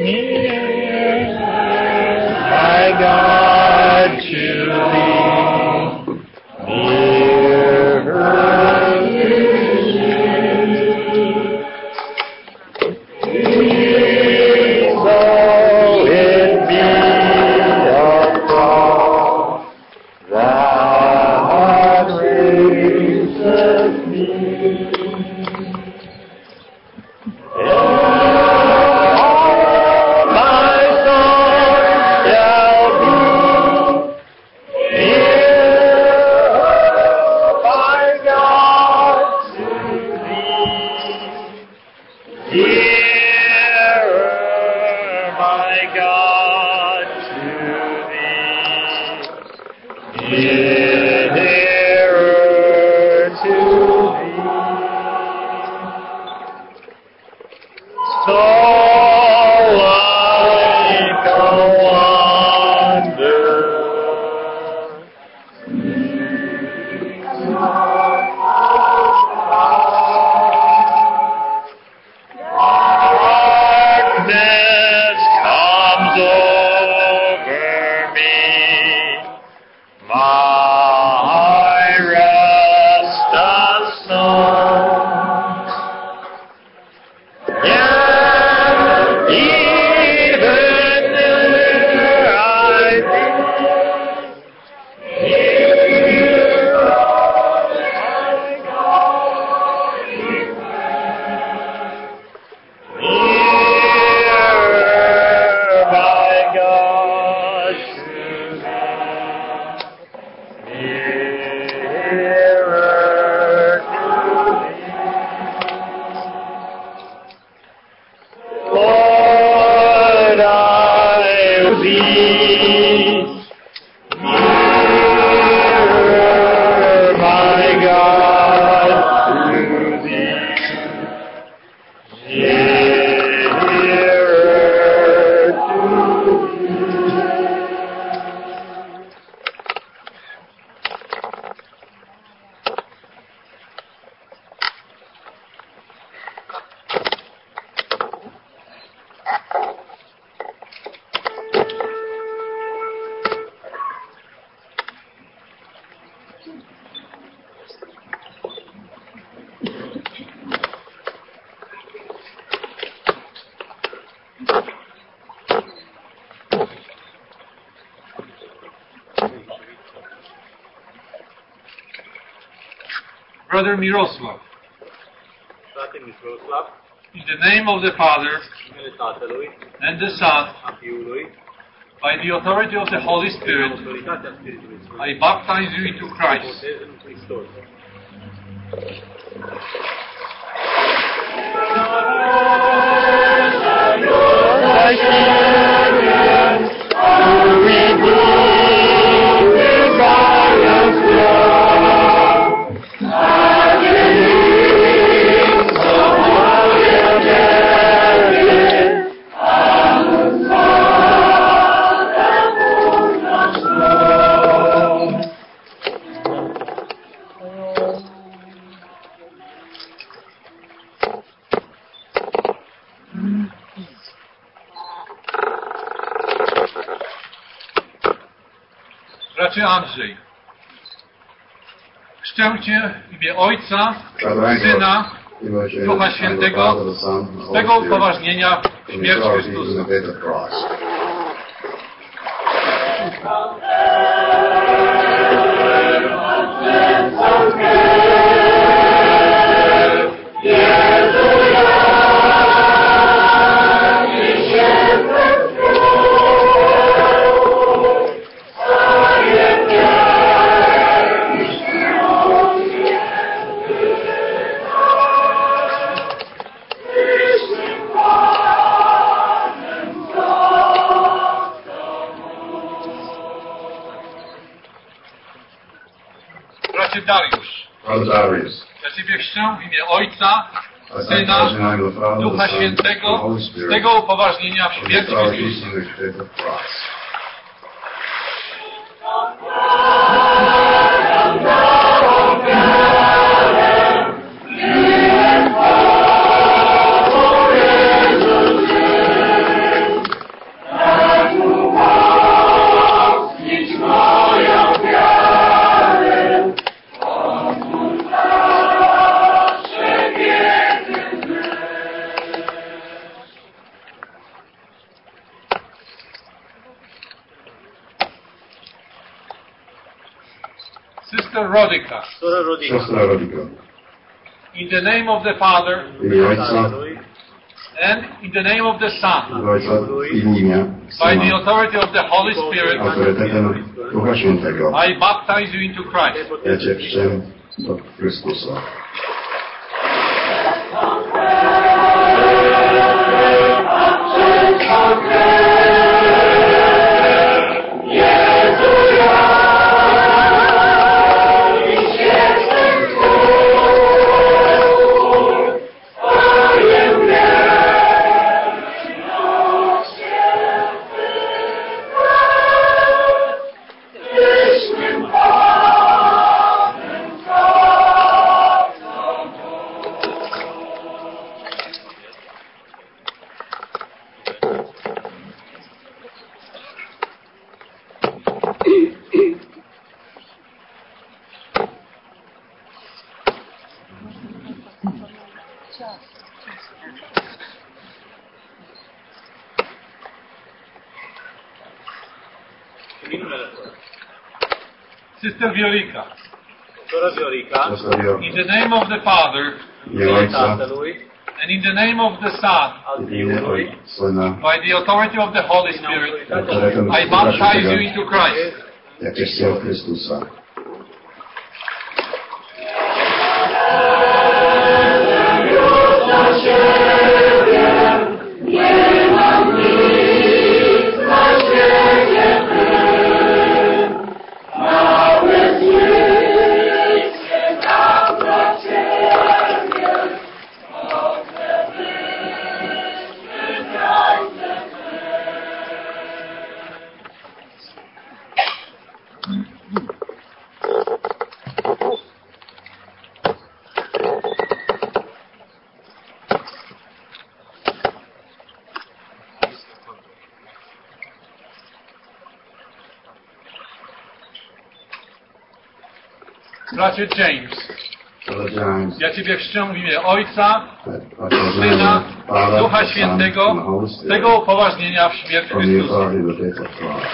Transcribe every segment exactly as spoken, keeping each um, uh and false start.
near, my God, to thee, nearer to thee, though it be afar, thou raisest me. Brother Mirosław, in the name of the Father, and the Son, by the authority of the Holy Spirit, I baptize you into Christ. Bracie Andrzej, chrzczę Cię w imię Ojca, Syna, Ducha Świętego, z tego upoważnienia śmierć Chrystusa. Bracie Dariusz, ja Ciebie chrzczę w imię Ojca, Syna, Ducha Świętego, z tego upoważnienia w śmierci Chrystusa. Sister Rodika. Siostra Rodika. In the name of the Father W imię Ojca, and in the name of the Son, w Ojca i w imię by the Syna, authority of the Holy Spirit, autorytetem Ducha Świętego, I baptize you into Christ. ja Cię chrzczę do Chrystusa. Sister Viorica. Siostra Viorica. In the name of the Father W imię Ojca and in the name of the Son, i w imię Ojca, Syna, by the authority of the Holy Spirit, autorytetem I Ducha baptize you Świętego, into Christ. ja Cię chrzczę w Chrystusa. Bracie James, Powiedziałem, ja Ciebie chrzczę w imię Ojca, Ojca, Syna, Pana, Ducha Son, Świętego, and Holy z Spirit, tego upoważnienia w śmierć from the Chrystusa. authority of the faith of Christ.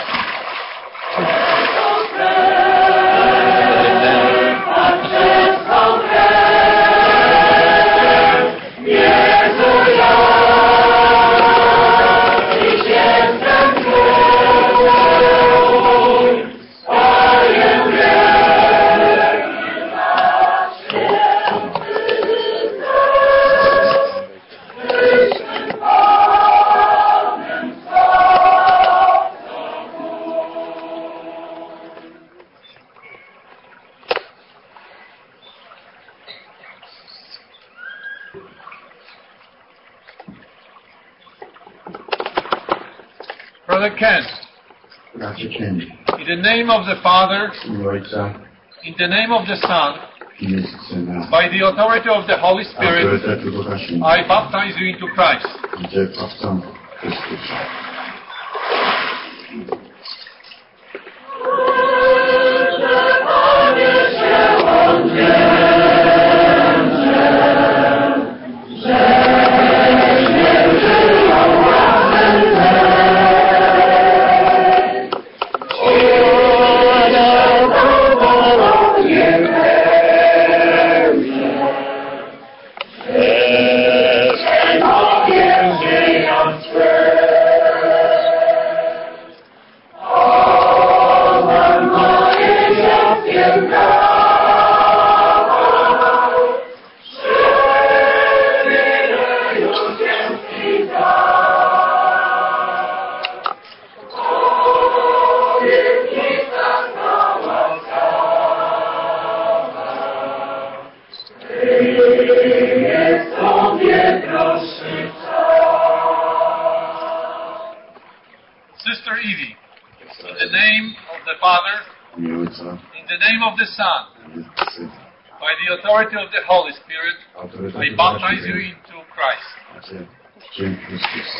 Brother Ken, Bracie Ken, in the name of the Father, w imię Ojca, in the name of the Son, w imię Syna, by the authority of the Holy Spirit, autorytetu Ducha Świętego, I baptize you into Christ. ja Cię chrzczę w Chrystusa. Sister Evie, in the name of the Father, W imię Ojca, in the name of the Son, w imię Syna, by the authority of the Holy Spirit, autorytetu I Ducha baptize you Świętego, into Christ. ja Cię chrzczę w Chrystusa.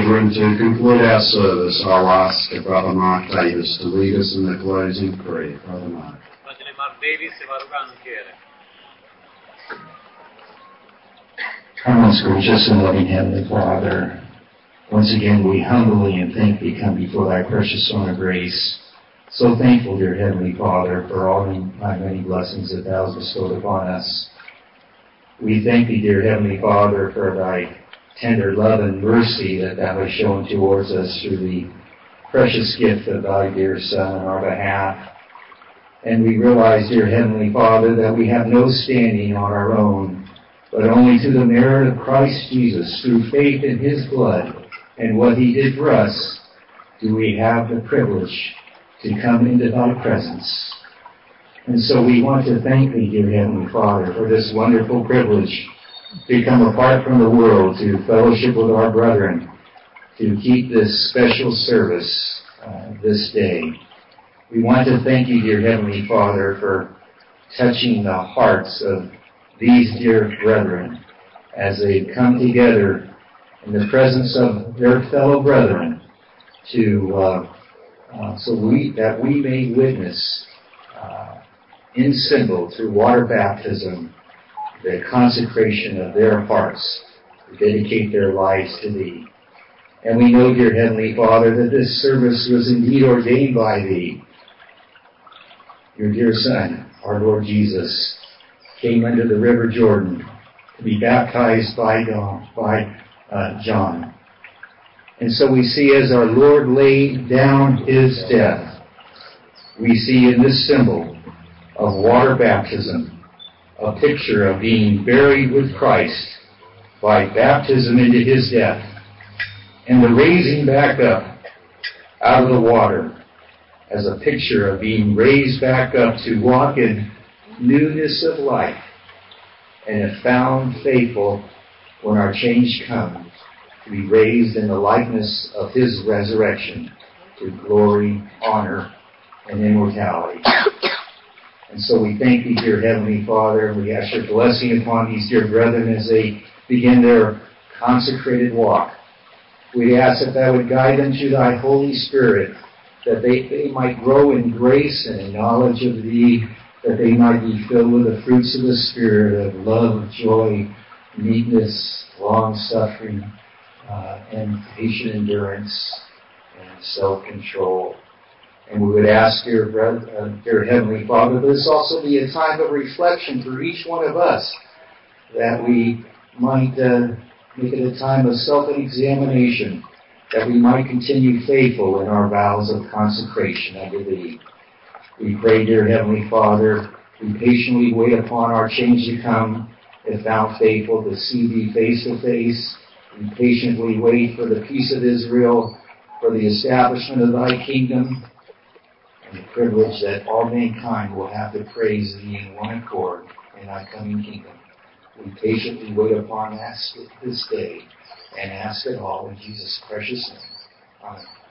children, to conclude our service, I'll ask Brother Mark Davis to lead us in the closing prayer. Brother Mark. Fratele Mark Davis se va rugando în încheiere. Our most gracious and loving Heavenly Father, once again we humbly and thankfully come before Thy precious throne of grace. So thankful, dear Heavenly Father, for all Thy many blessings that Thou hast bestowed upon us. We thank Thee, dear Heavenly Father, for Thy tender love and mercy that Thou hast shown towards us through the precious gift of Thy dear Son on our behalf. And we realize, dear Heavenly Father, that we have no standing on our own, but only through the merit of Christ Jesus, through faith in His blood and what He did for us, do we have the privilege to come into Thy presence. And so we want to thank Thee, dear Heavenly Father, for this wonderful privilege to come apart from the world, to fellowship with our brethren, to keep this special service uh, this day. We want to thank You, dear Heavenly Father, for touching the hearts of these dear brethren as they come together in the presence of their fellow brethren to uh, uh, so we that we may witness uh, in symbol through water baptism the consecration of their hearts to dedicate their lives to Thee. And we know, dear Heavenly Father, that this service was indeed ordained by Thee. Your dear Son, our Lord Jesus, came under the river Jordan to be baptized by John. By, uh, John. And so we see as our Lord laid down His death, we see in this symbol of water baptism a picture of being buried with Christ by baptism into His death and the raising back up out of the water as a picture of being raised back up to walk in newness of life and if found faithful when our change comes, to be raised in the likeness of His resurrection to glory, honor, and immortality. And so we thank Thee, dear Heavenly Father, and we ask Your blessing upon these dear brethren as they begin their consecrated walk. We ask that Thou would guide them to Thy Holy Spirit, that they, they might grow in grace and in knowledge of Thee, that they might be filled with the fruits of the Spirit of love, joy, meekness, long-suffering, uh, and patient endurance, and self-control. And we would ask, dear, uh, dear Heavenly Father, that this also be a time of reflection for each one of us, that we might uh, make it a time of self-examination, that we might continue faithful in our vows of consecration unto Thee. We pray, dear Heavenly Father, we patiently wait upon our change to come, if Thou faithful to see Thee face to face. We patiently wait for the peace of Israel, for the establishment of Thy kingdom, and the privilege that all mankind will have to praise Thee in one accord in Thy coming kingdom. We patiently wait upon that this day and ask it all in Jesus' precious name. Amen.